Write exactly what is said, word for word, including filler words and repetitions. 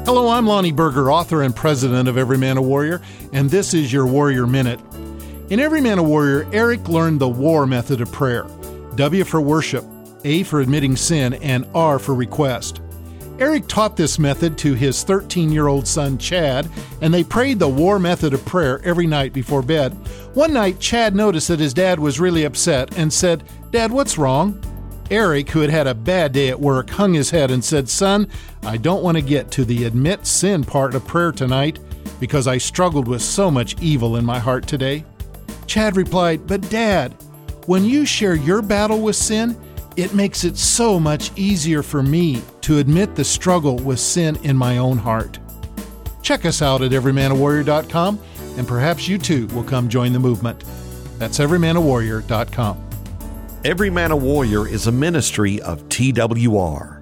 Hello, I'm Lonnie Berger, author and president of Every Man a Warrior, and this is your Warrior Minute. In Every Man a Warrior, Eric learned the WAR method of prayer. W for worship, A for admitting sin, and R for request. Eric taught this method to his thirteen-year-old son, Chad, and they prayed the WAR method of prayer every night before bed. One night, Chad noticed that his dad was really upset and said, "Dad, what's wrong?" Eric, who had had a bad day at work, hung his head and said, "Son, I don't want to get to the admit sin part of prayer tonight because I struggled with so much evil in my heart today." Chad replied, "But Dad, when you share your battle with sin, it makes it so much easier for me to admit the struggle with sin in my own heart." Check us out at every man a warrior dot com, and perhaps you too will come join the movement. That's every man a warrior dot com. Every Man a Warrior is a ministry of T W R.